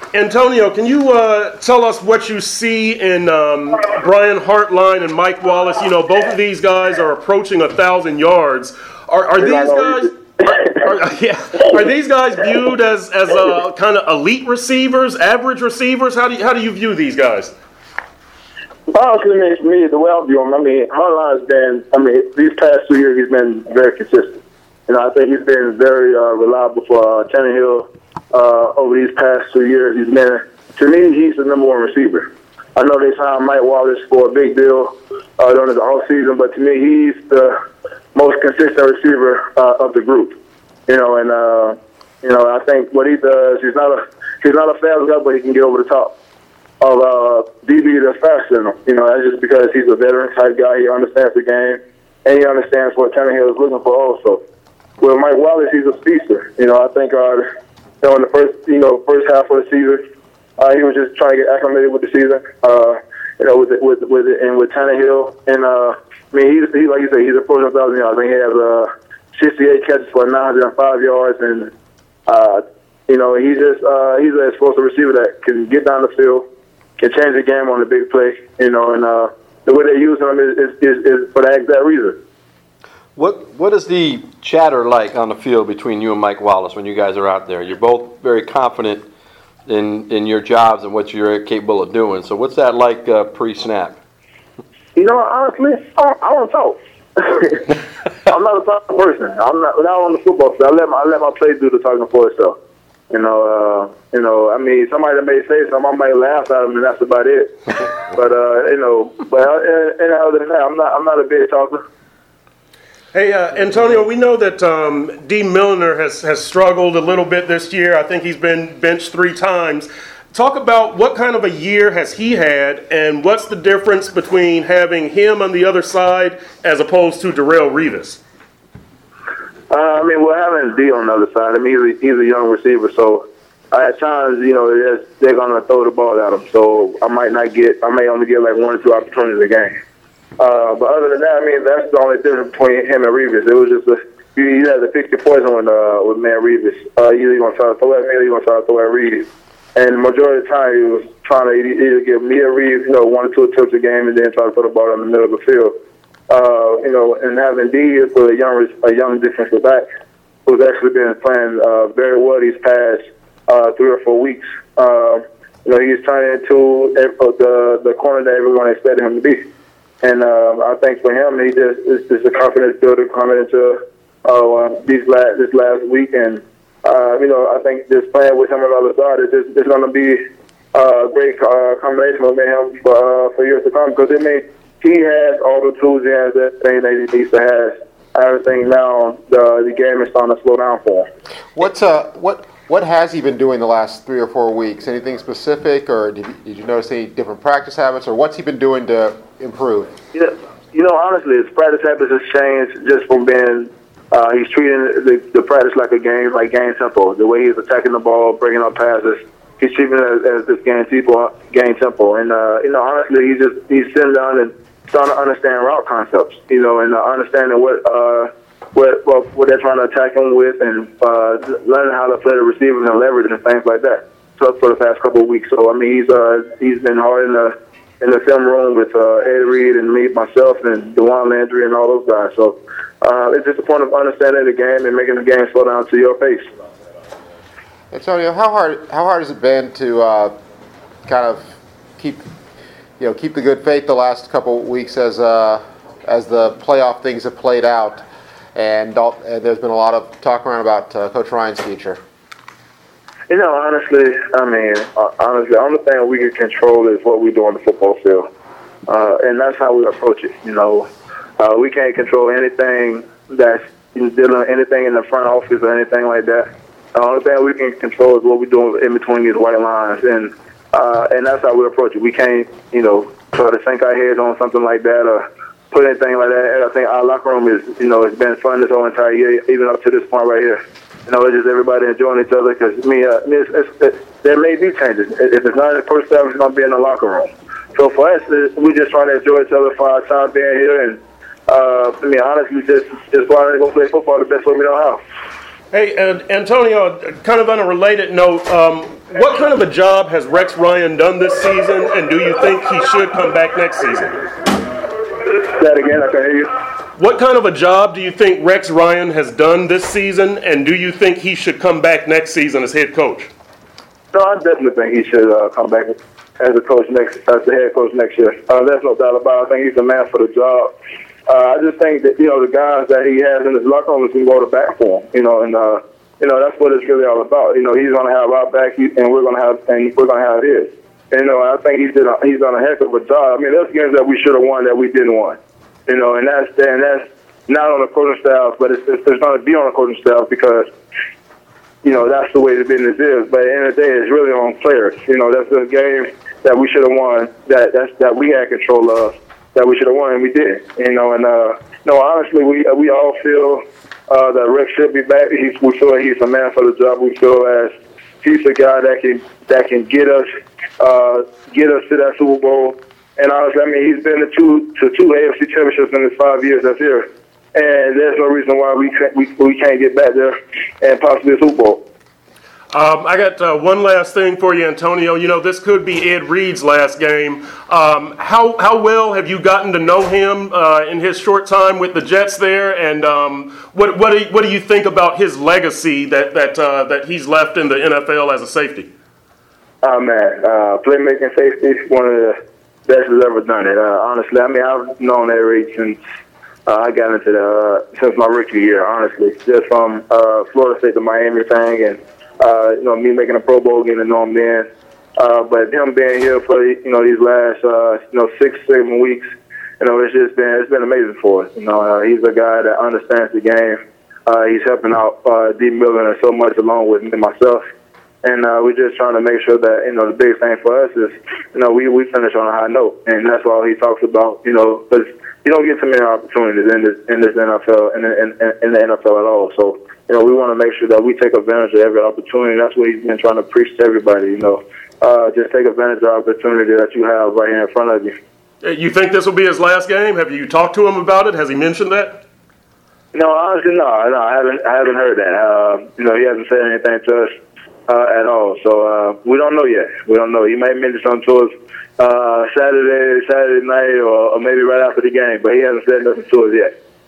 Antonio, can you tell us what you see in Brian Hartline and Mike Wallace? You know, both of these guys are approaching 1,000 yards. Are these guys? Are these guys viewed as kind of elite receivers, average receivers? How do you view these guys? Honestly, me, the way I view him, Hartline's been, these past 2 years he's been very consistent. You know, I think he's been very reliable for Tannehill over these past 2 years. To me, he's the number one receiver. I know they signed Mike Wallace for a big deal during the off season, but to me, he's the most consistent receiver of the group. You know, and I think what he does, he's not a fast guy, but he can get over the top of DB that's faster than him. You know, that's just because he's a veteran type guy. He understands the game, and he understands what Tannehill is looking for also. With Mike Wallace, he's a speedster. You know, I think in the first half of the season, he was just trying to get acclimated with the season. With Tannehill, and he's like you say, he's approaching 1,000 yards. I think he has 68 catches for 905 yards, and he's an explosive receiver that can get down the field, can change the game on the big play. You know, and the way they use him is for that exact reason. What is the chatter like on the field between you and Mike Wallace when you guys are out there? You're both very confident in your jobs and what you're capable of doing. So what's that like pre-snap? You know, honestly, I don't talk. I'm not a talking person. I'm not on the football field. I let my play do the talking for itself. Somebody may say something, I might laugh at them, and that's about it. But other than that, I'm not a big talker. Hey, Antonio, we know that Dee Milliner has struggled a little bit this year. I think he's been benched 3 times. Talk about what kind of a year has he had, and what's the difference between having him on the other side as opposed to Darrelle Revis? Having Dee on the other side, he's a young receiver, so at times, they're going to throw the ball at him. So I may only get like 1 or 2 opportunities a game. But other than that, that's the only difference between him and Revis. It was just you had to pick your poison with man Revis. Either you're going to try to throw at me or you're going to try to throw at Revis. And the majority of the time, he was trying to either give me or Revis, 1 or 2 attempts a game and then try to throw the ball in the middle of the field. And having D for a young defensive back who's actually been playing very well these past 3 or 4 weeks. He's turning into the corner that everyone expected him to be. And I think for him, it's just a confidence builder coming into this last week. And, I think just playing with him on the other side is going to be a great combination with him for years to come, because he has all the tools he has that he needs to have. I think now the game is starting to slow down for him. What has he been doing the last 3 or 4 weeks? Anything specific, or did you notice any different practice habits, or what's he been doing to improve? Yeah, honestly, his practice habits has changed just from being. He's treating the practice like a game, like game tempo. The way he's attacking the ball, breaking up passes, he's treating it as this game tempo. And honestly, he's sitting down and starting to understand route concepts. And understanding what they're trying to attack him with, and learning how to play the receivers and leverage and things like that. So for the past couple of weeks, so he's been hard in the film room with Ed Reed and me, myself, and DeJuan Landry and all those guys. So it's just a point of understanding the game and making the game slow down to your pace. Antonio, how hard has it been to kind of keep the good faith the last couple of weeks as the playoff things have played out, and there's been a lot of talk around about Coach Ryan's future? Honestly, the only thing we can control is what we do on the football field, and that's how we approach it. We can't control anything that's dealing anything in the front office or anything like that. The only thing we can control is what we do in between these white lines, and that's how we approach it. We can't, try to sink our heads on something like that or put anything like that. And I think our locker room is, it's been fun this whole entire year, even up to this point right here. It's just everybody enjoying each other, because there may be changes. If it's not in the first staff, it's going to be in the locker room. So for us, we just trying to enjoy each other for our time being here, and honestly, just trying to go play football the best way we know how. Hey, Antonio, kind of on a related note, what kind of a job has Rex Ryan done this season, and do you think he should come back next season? That again, I can hear you. What kind of a job do you think Rex Ryan has done this season, and do you think he should come back next season as head coach? No, I definitely think he should come back as the head coach next year. There's no doubt about it. I think he's the man for the job. I just think that, the guys that he has in his locker room can go to bat for him, and that's what it's really all about. He's going to have our back, and we're going to have his. And, I think he's done a heck of a job. I mean, there's games that we should have won that we didn't win, and that's not on the coaching staff, but it's going to be on the coaching staff because, that's the way the business is. But at the end of the day, it's really on players. That's a game that we should have won, that we had control of, that we should have won, and we did. Honestly, we all feel that Rex should be back. We feel like he's a man for the job. We feel as he's a guy that can get us to that Super Bowl. And honestly, I mean, he's been to two AFC championships in his 5 years that's here, and there's no reason why we can't get back there and possibly a Super Bowl. I got one last thing for you, Antonio. This could be Ed Reed's last game. How well have you gotten to know him in his short time with the Jets there? And what do you think about his legacy that he's left in the NFL as a safety? Oh, man, playmaking safety, one of the best who's ever done it. Honestly, I mean, I've known Ed Reed since I got into since my rookie year, honestly. Just from Florida State to Miami thing, and me making a Pro Bowl, getting to know him then. But him being here for these last 6-7 weeks, it's been amazing for us. He's a guy that understands the game. He's helping out D. Miller so much along with me and myself. And we're just trying to make sure that the big thing for us is we finish on a high note, and that's all he talks about. Because you don't get too many opportunities in this NFL in the NFL at all. So we want to make sure that we take advantage of every opportunity. That's what he's been trying to preach to everybody. Just take advantage of the opportunity that you have right here in front of you. You think this will be his last game? Have you talked to him about it? Has he mentioned that? No, honestly, no. I haven't heard that. He hasn't said anything to us at all. So we don't know yet. We don't know. He may mention something to us Saturday night, or maybe right after the game, but he hasn't said nothing to us yet.